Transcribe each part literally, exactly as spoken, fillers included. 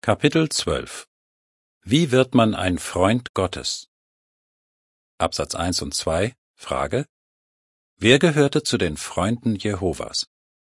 Kapitel zwölf. Wie wird man ein Freund Gottes? Absatz eins und zwei. Frage: Wer gehörte zu den Freunden Jehovas?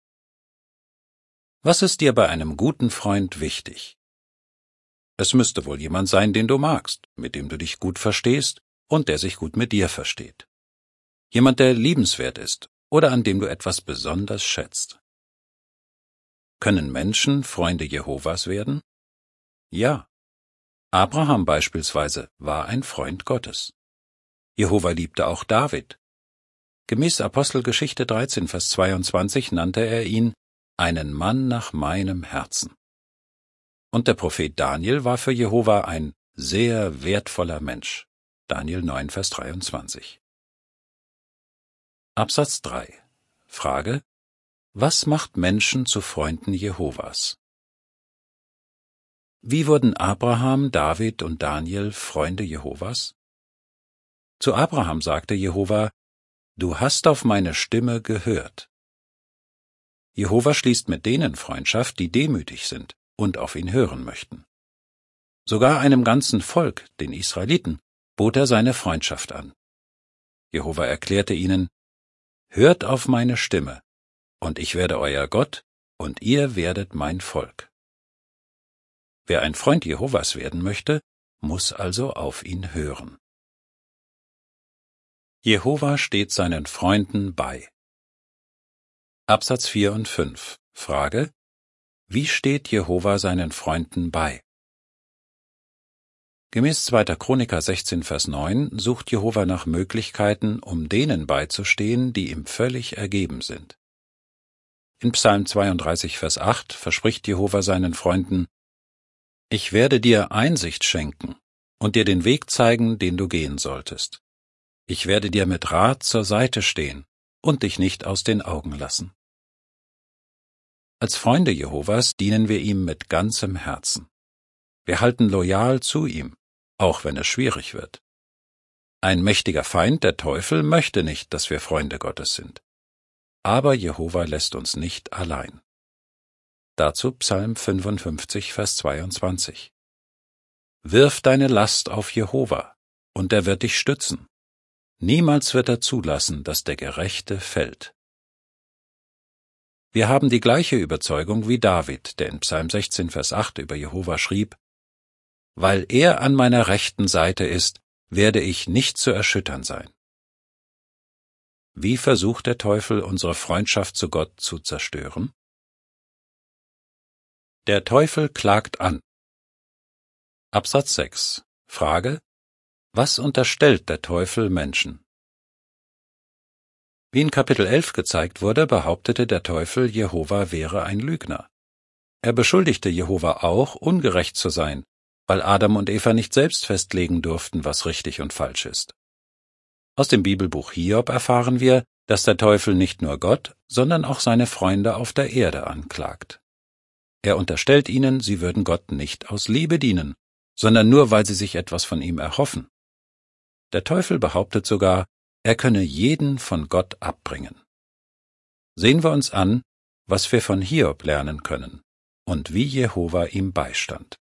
Was ist dir bei einem guten Freund wichtig? Es müsste wohl jemand sein, den du magst, mit dem du dich gut verstehst und der sich gut mit dir versteht. Jemand, der liebenswert ist oder an dem du etwas besonders schätzt. Können Menschen Freunde Jehovas werden? Ja. Abraham beispielsweise war ein Freund Gottes. Jehova liebte auch David. Gemäß Apostelgeschichte dreizehn, Vers zweiundzwanzig nannte er ihn einen Mann nach meinem Herzen. Und der Prophet Daniel war für Jehova ein sehr wertvoller Mensch. Daniel neun, Vers dreiundzwanzig. Absatz drei. Frage: Was macht Menschen zu Freunden Jehovas? Wie wurden Abraham, David und Daniel Freunde Jehovas? Zu Abraham sagte Jehova: Du hast auf meine Stimme gehört. Jehova schließt mit denen Freundschaft, die demütig sind und auf ihn hören möchten. Sogar einem ganzen Volk, den Israeliten, bot er seine Freundschaft an. Jehova erklärte ihnen: Hört auf meine Stimme, und ich werde euer Gott, und ihr werdet mein Volk. Wer ein Freund Jehovas werden möchte, muss also auf ihn hören. Jehova steht seinen Freunden bei. Absatz vier und fünf. Frage: Wie steht Jehova seinen Freunden bei? Gemäß zweiter Chroniker sechzehn, Vers neun sucht Jehova nach Möglichkeiten, um denen beizustehen, die ihm völlig ergeben sind. In Psalm zweiunddreißig, Vers acht verspricht Jehova seinen Freunden: Ich werde dir Einsicht schenken und dir den Weg zeigen, den du gehen solltest. Ich werde dir mit Rat zur Seite stehen und dich nicht aus den Augen lassen. Als Freunde Jehovas dienen wir ihm mit ganzem Herzen. Wir halten loyal zu ihm, auch wenn es schwierig wird. Ein mächtiger Feind, der Teufel, möchte nicht, dass wir Freunde Gottes sind. Aber Jehova lässt uns nicht allein. Dazu Psalm fünfundfünfzig, Vers zweiundzwanzig. Wirf deine Last auf Jehova, und er wird dich stützen. Niemals wird er zulassen, dass der Gerechte fällt. Wir haben die gleiche Überzeugung wie David, der in Psalm sechzehn, Vers acht über Jehova schrieb: Weil er an meiner rechten Seite ist, werde ich nicht zu erschüttern sein. Wie versucht der Teufel, unsere Freundschaft zu Gott zu zerstören? Der Teufel klagt an. Absatz sechs. Frage: Was unterstellt der Teufel Menschen? Wie in Kapitel elf gezeigt wurde, behauptete der Teufel, Jehova wäre ein Lügner. Er beschuldigte Jehova auch, ungerecht zu sein, weil Adam und Eva nicht selbst festlegen durften, was richtig und falsch ist. Aus dem Bibelbuch Hiob erfahren wir, dass der Teufel nicht nur Gott, sondern auch seine Freunde auf der Erde anklagt. Er unterstellt ihnen, sie würden Gott nicht aus Liebe dienen, sondern nur, weil sie sich etwas von ihm erhoffen. Der Teufel behauptet sogar, er könne jeden von Gott abbringen. Sehen wir uns an, was wir von Hiob lernen können und wie Jehova ihm beistand.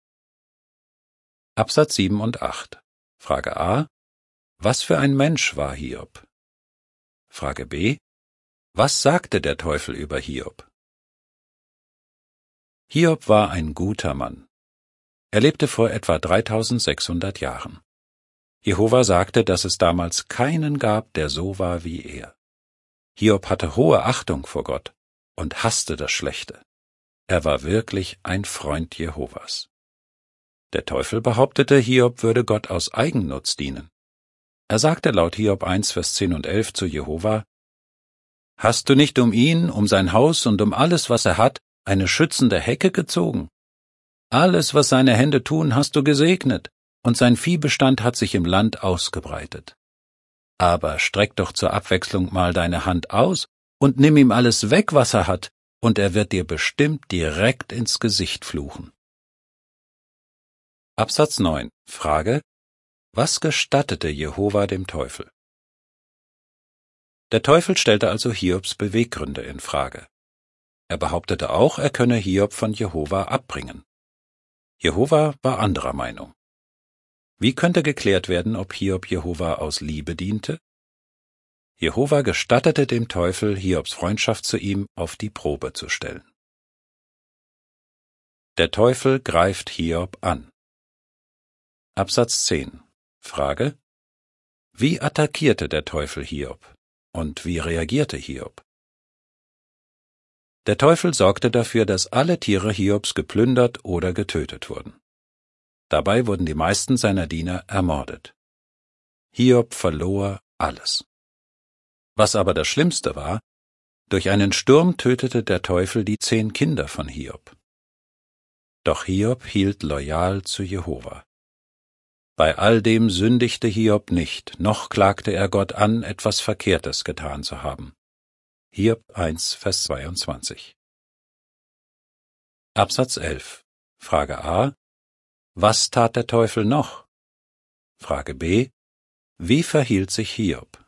Absatz sieben und acht. Frage A: Was für ein Mensch war Hiob? Frage B: Was sagte der Teufel über Hiob? Hiob war ein guter Mann. Er lebte vor etwa dreitausendsechshundert Jahren. Jehova sagte, dass es damals keinen gab, der so war wie er. Hiob hatte hohe Achtung vor Gott und hasste das Schlechte. Er war wirklich ein Freund Jehovas. Der Teufel behauptete, Hiob würde Gott aus Eigennutz dienen. Er sagte laut Hiob eins, Vers zehn und elf zu Jehova: Hast du nicht um ihn, um sein Haus und um alles, was er hat, eine schützende Hecke gezogen? Alles, was seine Hände tun, hast du gesegnet, und sein Viehbestand hat sich im Land ausgebreitet. Aber streck doch zur Abwechslung mal deine Hand aus und nimm ihm alles weg, was er hat, und er wird dir bestimmt direkt ins Gesicht fluchen. Absatz neun. Frage: Was gestattete Jehova dem Teufel? Der Teufel stellte also Hiobs Beweggründe in Frage. Er behauptete auch, er könne Hiob von Jehova abbringen. Jehova war anderer Meinung. Wie könnte geklärt werden, ob Hiob Jehova aus Liebe diente? Jehova gestattete dem Teufel, Hiobs Freundschaft zu ihm auf die Probe zu stellen. Der Teufel greift Hiob an. Absatz zehn. Frage: Wie attackierte der Teufel Hiob? Und wie reagierte Hiob? Der Teufel sorgte dafür, dass alle Tiere Hiobs geplündert oder getötet wurden. Dabei wurden die meisten seiner Diener ermordet. Hiob verlor alles. Was aber das Schlimmste war: Durch einen Sturm tötete der Teufel die zehn Kinder von Hiob. Doch Hiob hielt loyal zu Jehova. Bei all dem sündigte Hiob nicht, noch klagte er Gott an, etwas Verkehrtes getan zu haben. Hiob eins, Vers zweiundzwanzig. Absatz elf. Frage a: Was tat der Teufel noch? Frage b: Wie verhielt sich Hiob?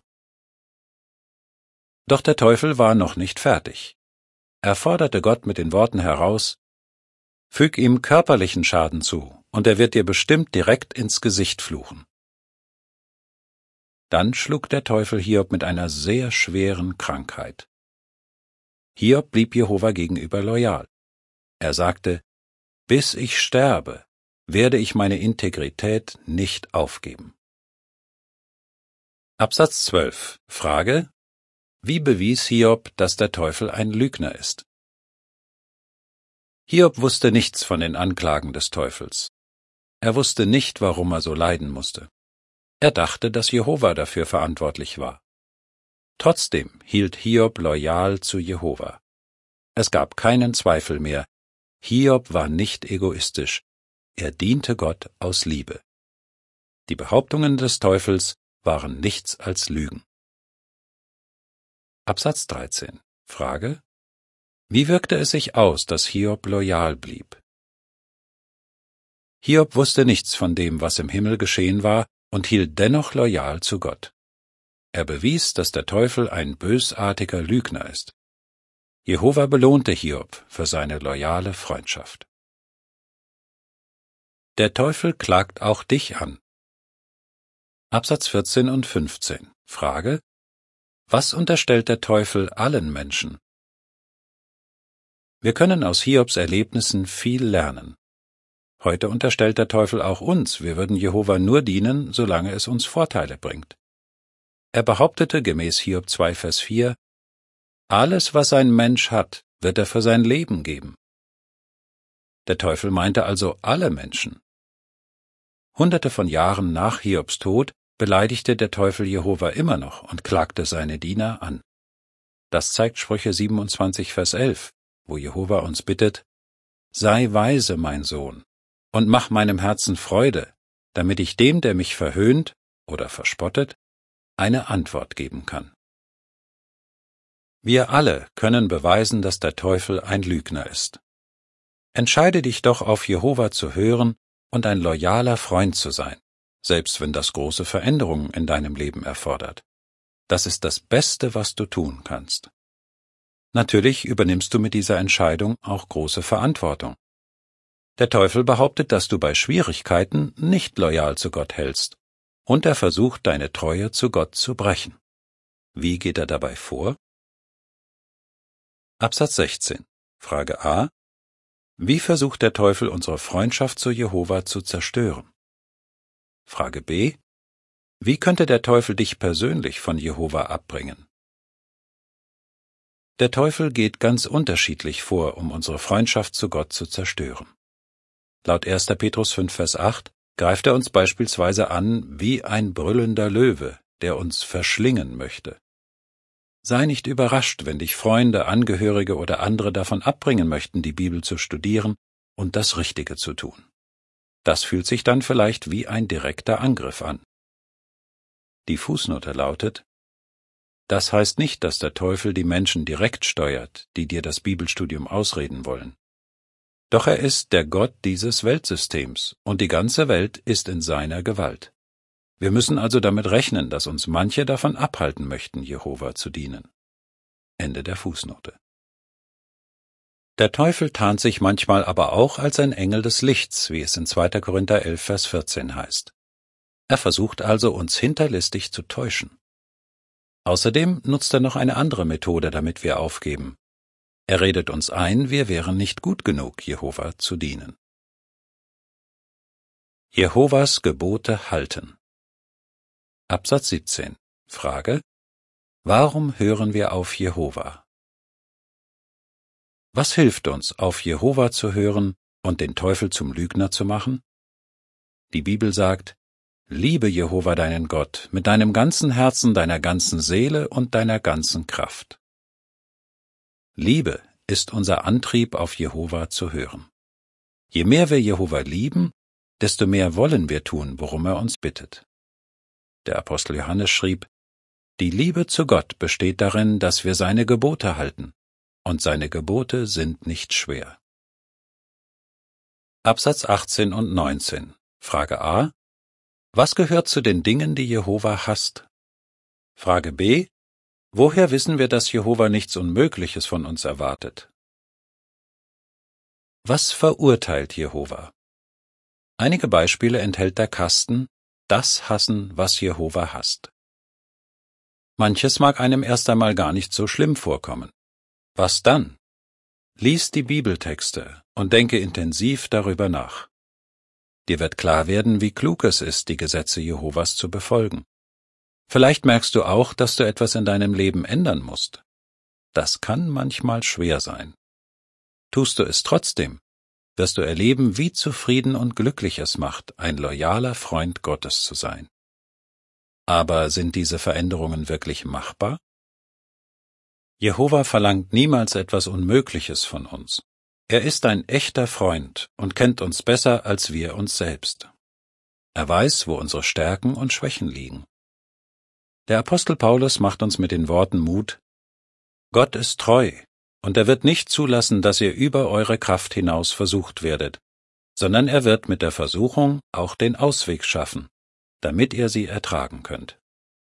Doch der Teufel war noch nicht fertig. Er forderte Gott mit den Worten heraus: Füg ihm körperlichen Schaden zu, und er wird dir bestimmt direkt ins Gesicht fluchen. Dann schlug der Teufel Hiob mit einer sehr schweren Krankheit. Hiob blieb Jehova gegenüber loyal. Er sagte: Bis ich sterbe, werde ich meine Integrität nicht aufgeben. Absatz zwölf. Frage: Wie bewies Hiob, dass der Teufel ein Lügner ist? Hiob wusste nichts von den Anklagen des Teufels. Er wusste nicht, warum er so leiden musste. Er dachte, dass Jehova dafür verantwortlich war. Trotzdem hielt Hiob loyal zu Jehova. Es gab keinen Zweifel mehr. Hiob war nicht egoistisch. Er diente Gott aus Liebe. Die Behauptungen des Teufels waren nichts als Lügen. Absatz dreizehn. Frage: Wie wirkte es sich aus, dass Hiob loyal blieb? Hiob wusste nichts von dem, was im Himmel geschehen war, und hielt dennoch loyal zu Gott. Er bewies, dass der Teufel ein bösartiger Lügner ist. Jehova belohnte Hiob für seine loyale Freundschaft. Der Teufel klagt auch dich an. Absatz vierzehn und fünfzehn. Frage: Was unterstellt der Teufel allen Menschen? Wir können aus Hiobs Erlebnissen viel lernen. Heute unterstellt der Teufel auch uns, wir würden Jehova nur dienen, solange es uns Vorteile bringt. Er behauptete gemäß Hiob zwei, Vers vier: Alles, was ein Mensch hat, wird er für sein Leben geben. Der Teufel meinte also alle Menschen. Hunderte von Jahren nach Hiobs Tod beleidigte der Teufel Jehova immer noch und klagte seine Diener an. Das zeigt Sprüche siebenundzwanzig, Vers elf, wo Jehova uns bittet: Sei weise, mein Sohn, und mach meinem Herzen Freude, damit ich dem, der mich verhöhnt oder verspottet, eine Antwort geben kann. Wir alle können beweisen, dass der Teufel ein Lügner ist. Entscheide dich doch, auf Jehova zu hören und ein loyaler Freund zu sein, selbst wenn das große Veränderungen in deinem Leben erfordert. Das ist das Beste, was du tun kannst. Natürlich übernimmst du mit dieser Entscheidung auch große Verantwortung. Der Teufel behauptet, dass du bei Schwierigkeiten nicht loyal zu Gott hältst, und er versucht, deine Treue zu Gott zu brechen. Wie geht er dabei vor? Absatz sechzehn. Frage a: Wie versucht der Teufel, unsere Freundschaft zu Jehova zu zerstören? Frage b: Wie könnte der Teufel dich persönlich von Jehova abbringen? Der Teufel geht ganz unterschiedlich vor, um unsere Freundschaft zu Gott zu zerstören. Laut erster Petrus fünf, Vers acht greift er uns beispielsweise an wie ein brüllender Löwe, der uns verschlingen möchte. Sei nicht überrascht, wenn dich Freunde, Angehörige oder andere davon abbringen möchten, die Bibel zu studieren und das Richtige zu tun. Das fühlt sich dann vielleicht wie ein direkter Angriff an. Die Fußnote lautet: Das heißt nicht, dass der Teufel die Menschen direkt steuert, die dir das Bibelstudium ausreden wollen. Doch er ist der Gott dieses Weltsystems, und die ganze Welt ist in seiner Gewalt. Wir müssen also damit rechnen, dass uns manche davon abhalten möchten, Jehova zu dienen. Ende der Fußnote. Der Teufel tarnt sich manchmal aber auch als ein Engel des Lichts, wie es in zweiter Korinther elf, Vers vierzehn heißt. Er versucht also, uns hinterlistig zu täuschen. Außerdem nutzt er noch eine andere Methode, damit wir aufgeben. Er redet uns ein, wir wären nicht gut genug, Jehova zu dienen. Jehovas Gebote halten. Absatz siebzehn. Frage: Warum hören wir auf Jehova? Was hilft uns, auf Jehova zu hören und den Teufel zum Lügner zu machen? Die Bibel sagt: Liebe Jehova deinen Gott mit deinem ganzen Herzen, deiner ganzen Seele und deiner ganzen Kraft. Liebe ist unser Antrieb, auf Jehova zu hören. Je mehr wir Jehova lieben, desto mehr wollen wir tun, worum er uns bittet. Der Apostel Johannes schrieb: Die Liebe zu Gott besteht darin, dass wir seine Gebote halten, und seine Gebote sind nicht schwer. Absatz achtzehn und neunzehn. Frage A: Was gehört zu den Dingen, die Jehova hasst? Frage B: Woher wissen wir, dass Jehova nichts Unmögliches von uns erwartet? Was verurteilt Jehova? Einige Beispiele enthält der Kasten: Das hassen, was Jehova hasst. Manches mag einem erst einmal gar nicht so schlimm vorkommen. Was dann? Lies die Bibeltexte und denke intensiv darüber nach. Dir wird klar werden, wie klug es ist, die Gesetze Jehovas zu befolgen. Vielleicht merkst du auch, dass du etwas in deinem Leben ändern musst. Das kann manchmal schwer sein. Tust du es trotzdem, wirst du erleben, wie zufrieden und glücklich es macht, ein loyaler Freund Gottes zu sein. Aber sind diese Veränderungen wirklich machbar? Jehova verlangt niemals etwas Unmögliches von uns. Er ist ein echter Freund und kennt uns besser als wir uns selbst. Er weiß, wo unsere Stärken und Schwächen liegen. Der Apostel Paulus macht uns mit den Worten Mut: Gott ist treu, und er wird nicht zulassen, dass ihr über eure Kraft hinaus versucht werdet, sondern er wird mit der Versuchung auch den Ausweg schaffen, damit ihr sie ertragen könnt.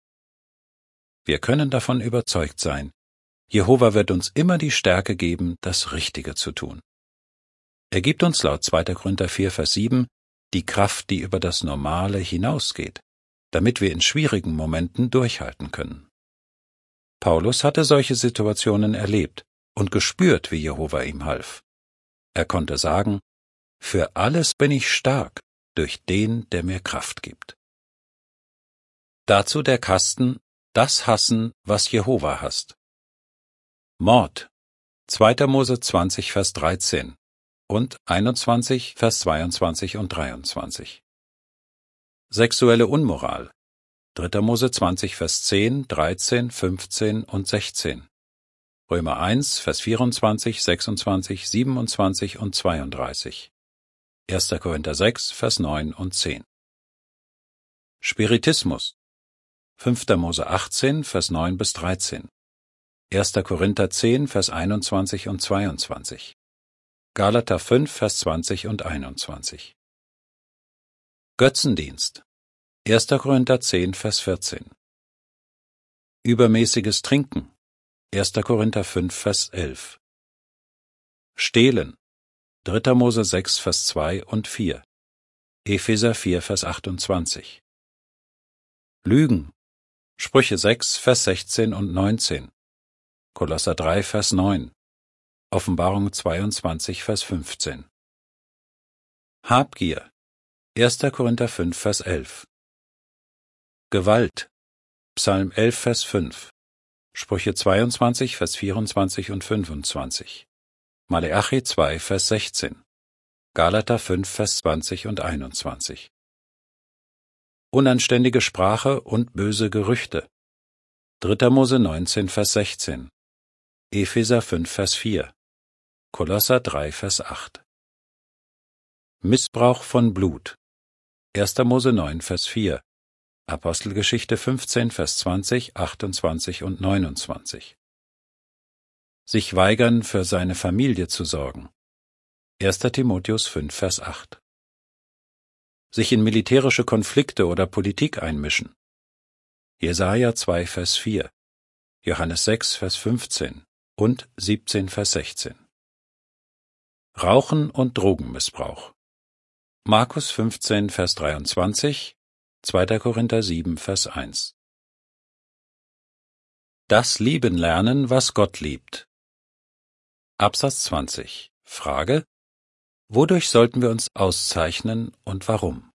Wir können davon überzeugt sein: Jehova wird uns immer die Stärke geben, das Richtige zu tun. Er gibt uns laut zweiter Korinther vier, Vers sieben die Kraft, die über das Normale hinausgeht, damit wir in schwierigen Momenten durchhalten können. Paulus hatte solche Situationen erlebt und gespürt, wie Jehova ihm half. Er konnte sagen: Für alles bin ich stark, durch den, der mir Kraft gibt. Dazu der Kasten: Das hassen, was Jehova hasst. Mord, zweiter Mose zwanzig, Vers dreizehn und einundzwanzig, Vers zweiundzwanzig und dreiundzwanzig. Sexuelle Unmoral, dritter Mose zwanzig, Vers zehn, dreizehn, fünfzehn und sechzehn. Römer eins, Vers vierundzwanzig, sechsundzwanzig, siebenundzwanzig und zweiunddreißig. erster Korinther sechs, Vers neun und zehn. Spiritismus, fünfter Mose achtzehn, Vers neun bis dreizehn. erster Korinther zehn, Vers einundzwanzig und zweiundzwanzig. Galater fünf, Vers zwanzig und einundzwanzig. Götzendienst, erster Korinther zehn, Vers vierzehn. Übermäßiges Trinken, erster Korinther fünf, Vers elf. Stehlen, dritter Mose sechs, Vers zwei und vier. Epheser vier, Vers achtundzwanzig. Lügen, Sprüche sechs, Vers sechzehn und neunzehn. Kolosser drei, Vers neun. Offenbarung zweiundzwanzig, Vers fünfzehn. Habgier, erster Korinther fünf, Vers elf. Gewalt, Psalm elf, Vers fünf. Sprüche zweiundzwanzig, Vers vierundzwanzig und fünfundzwanzig. Maleachi zwei, Vers sechzehn. Galater fünf, Vers zwanzig und einundzwanzig. Unanständige Sprache und böse Gerüchte, dritter Mose neunzehn, Vers sechzehn. Epheser fünf, Vers vier. Kolosser drei, Vers acht. Missbrauch von Blut, erster Mose neun, Vers vier. Apostelgeschichte fünfzehn, Vers zwanzig, achtundzwanzig und neunundzwanzig. Sich weigern, für seine Familie zu sorgen, erster Timotheus fünf, Vers acht. Sich in militärische Konflikte oder Politik einmischen, Jesaja zwei, Vers vier, Johannes sechs, Vers fünfzehn und siebzehn, Vers sechzehn. Rauchen und Drogenmissbrauch. Markus fünfzehn, Vers dreiundzwanzig, zweiter Korinther sieben, Vers eins. Das Lieben lernen, was Gott liebt. Absatz zwanzig. Frage: Wodurch sollten wir uns auszeichnen und warum?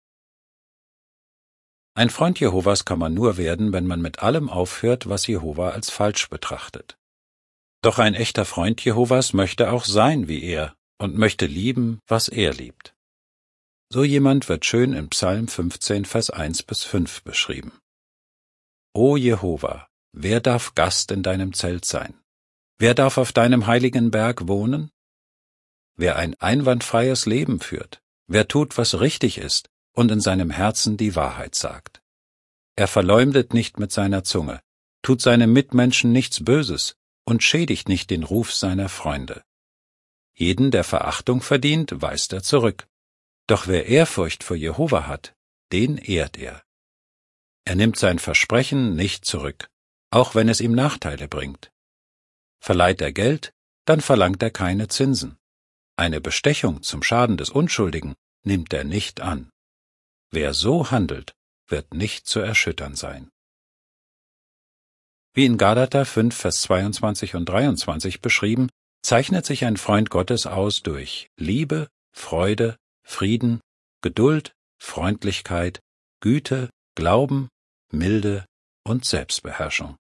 Ein Freund Jehovas kann man nur werden, wenn man mit allem aufhört, was Jehova als falsch betrachtet. Doch ein echter Freund Jehovas möchte auch sein wie er und möchte lieben, was er liebt. So jemand wird schön in Psalm fünfzehn, Vers eins bis fünf beschrieben. O Jehova, wer darf Gast in deinem Zelt sein? Wer darf auf deinem heiligen Berg wohnen? Wer ein einwandfreies Leben führt, wer tut, was richtig ist und in seinem Herzen die Wahrheit sagt. Er verleumdet nicht mit seiner Zunge, tut seinem Mitmenschen nichts Böses und schädigt nicht den Ruf seiner Freunde. Jeden, der Verachtung verdient, weist er zurück. Doch wer Ehrfurcht vor Jehova hat, den ehrt er. Er nimmt sein Versprechen nicht zurück, auch wenn es ihm Nachteile bringt. Verleiht er Geld, dann verlangt er keine Zinsen. Eine Bestechung zum Schaden des Unschuldigen nimmt er nicht an. Wer so handelt, wird nicht zu erschüttern sein. Wie in Galater fünf, Vers zweiundzwanzig und dreiundzwanzig beschrieben, zeichnet sich ein Freund Gottes aus durch Liebe, Freude, Frieden, Geduld, Freundlichkeit, Güte, Glauben, Milde und Selbstbeherrschung.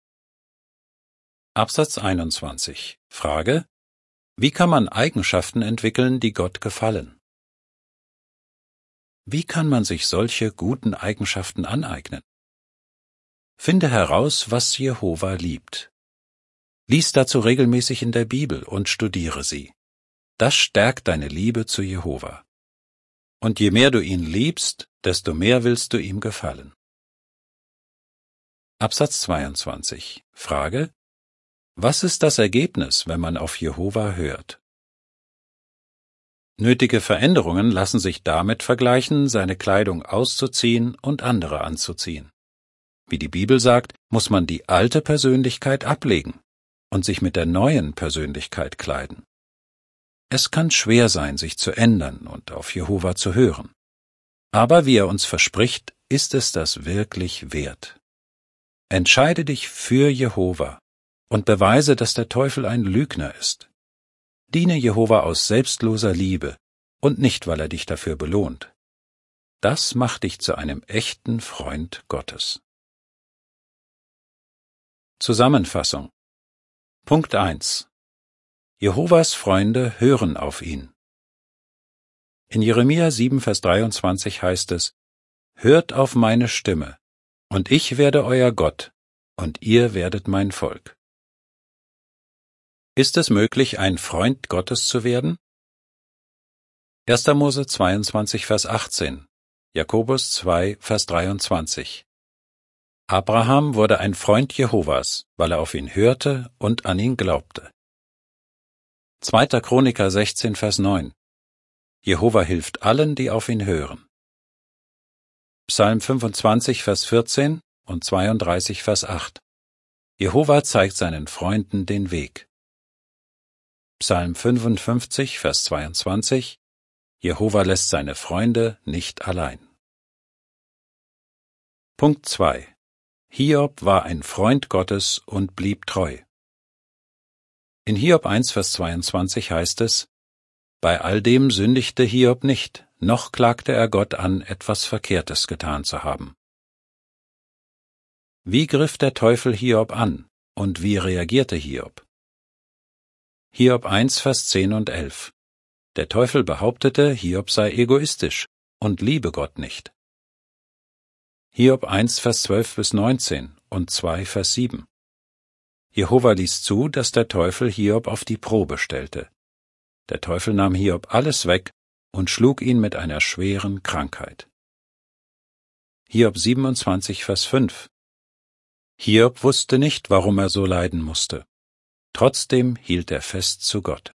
Absatz einundzwanzig. Frage: Wie kann man Eigenschaften entwickeln, die Gott gefallen? Wie kann man sich solche guten Eigenschaften aneignen? Finde heraus, was Jehova liebt. Lies dazu regelmäßig in der Bibel und studiere sie. Das stärkt deine Liebe zu Jehova. Und je mehr du ihn liebst, desto mehr willst du ihm gefallen. Absatz zweiundzwanzig. Frage: Was ist das Ergebnis, wenn man auf Jehova hört? Nötige Veränderungen lassen sich damit vergleichen, seine Kleidung auszuziehen und andere anzuziehen. Wie die Bibel sagt, muss man die alte Persönlichkeit ablegen und sich mit der neuen Persönlichkeit kleiden. Es kann schwer sein, sich zu ändern und auf Jehova zu hören. Aber wie er uns verspricht, ist es das wirklich wert. Entscheide dich für Jehova und beweise, dass der Teufel ein Lügner ist. Diene Jehova aus selbstloser Liebe und nicht, weil er dich dafür belohnt. Das macht dich zu einem echten Freund Gottes. Zusammenfassung. Punkt eins. Jehovas Freunde hören auf ihn. In Jeremia sieben, Vers dreiundzwanzig heißt es: Hört auf meine Stimme, und ich werde euer Gott, und ihr werdet mein Volk. Ist es möglich, ein Freund Gottes zu werden? erster Mose zweiundzwanzig, Vers achtzehn, Jakobus zwei, Vers dreiundzwanzig. Abraham wurde ein Freund Jehovas, weil er auf ihn hörte und an ihn glaubte. zweiter Chroniker sechzehn, Vers neun. Jehova hilft allen, die auf ihn hören. Psalm fünfundzwanzig, Vers vierzehn und zweiunddreißig, Vers acht. Jehova zeigt seinen Freunden den Weg. Psalm fünfundfünfzig, Vers zweiundzwanzig. Jehova lässt seine Freunde nicht allein. Punkt zwei. Hiob war ein Freund Gottes und blieb treu. In Hiob eins, Vers zweiundzwanzig heißt es: Bei all dem sündigte Hiob nicht, noch klagte er Gott an, etwas Verkehrtes getan zu haben. Wie griff der Teufel Hiob an und wie reagierte Hiob? Hiob eins, Vers zehn und elf. Der Teufel behauptete, Hiob sei egoistisch und liebe Gott nicht. Hiob eins, Vers zwölf bis neunzehn und zwei, Vers sieben. Jehova ließ zu, dass der Teufel Hiob auf die Probe stellte. Der Teufel nahm Hiob alles weg und schlug ihn mit einer schweren Krankheit. Hiob siebenundzwanzig, Vers fünf. Hiob wusste nicht, warum er so leiden musste. Trotzdem hielt er fest zu Gott.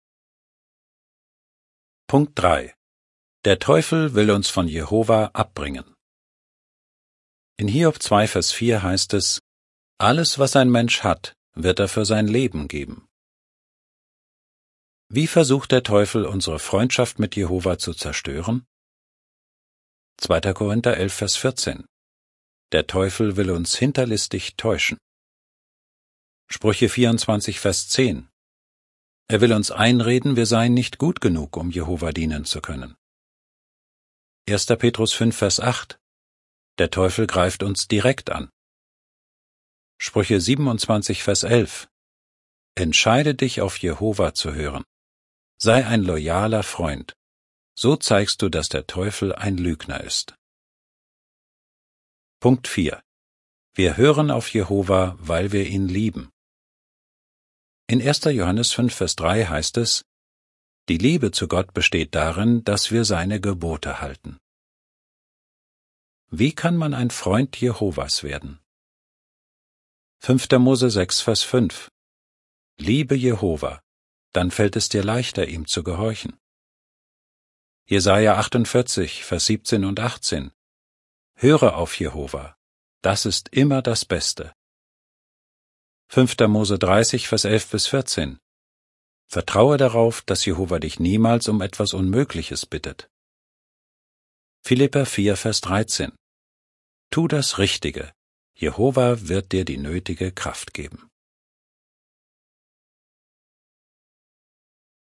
Punkt drei. Der Teufel will uns von Jehova abbringen. In Hiob zwei, Vers vier heißt es: Alles, was ein Mensch hat, wird er für sein Leben geben. Wie versucht der Teufel, unsere Freundschaft mit Jehova zu zerstören? zweiter Korinther elf, Vers vierzehn. Der Teufel will uns hinterlistig täuschen. Sprüche vierundzwanzig, Vers zehn. Er will uns einreden, wir seien nicht gut genug, um Jehova dienen zu können. erster Petrus fünf, Vers acht. Der Teufel greift uns direkt an. Sprüche siebenundzwanzig, Vers elf. Entscheide dich, auf Jehova zu hören. Sei ein loyaler Freund. So zeigst du, dass der Teufel ein Lügner ist. Punkt vier. Wir hören auf Jehova, weil wir ihn lieben. In erster Johannes fünf, Vers drei heißt es: Die Liebe zu Gott besteht darin, dass wir seine Gebote halten. Wie kann man ein Freund Jehovas werden? fünfter Mose sechs, Vers fünf. Liebe Jehova, dann fällt es dir leichter, ihm zu gehorchen. Jesaja achtundvierzig, Vers siebzehn und achtzehn. Höre auf Jehova, das ist immer das Beste. fünfter Mose dreißig, Vers elf bis vierzehn. Vertraue darauf, dass Jehova dich niemals um etwas Unmögliches bittet. Philipper vier, Vers dreizehn. Tu das Richtige, Jehova wird dir die nötige Kraft geben.